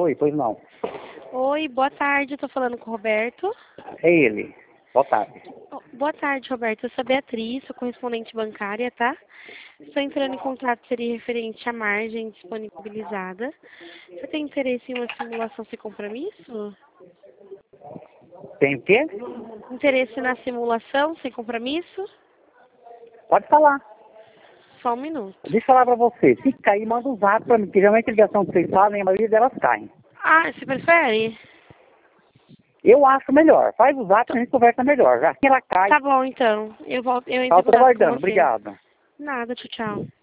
Oi, pois não. Oi, boa tarde, estou falando com o Roberto. É ele. Boa tarde. Boa tarde, Roberto. Eu sou a Beatriz, sou correspondente bancária, tá? Estou entrando em contato, seria referente à margem disponibilizada. Você tem interesse em uma simulação sem compromisso? Tem o quê? Interesse na simulação sem compromisso? Pode falar. Só um minuto. Deixa eu falar pra você. Se cair, manda um zap pra mim, porque geralmente a ligação que vocês fazem, a maioria delas caem. Ah, você prefere? Eu acho melhor. Faz o zap e a gente conversa melhor. Já que ela cai, Tá bom, então. Eu entro tá em contato com aguardando. você. Obrigado. Nada, tchau, tchau.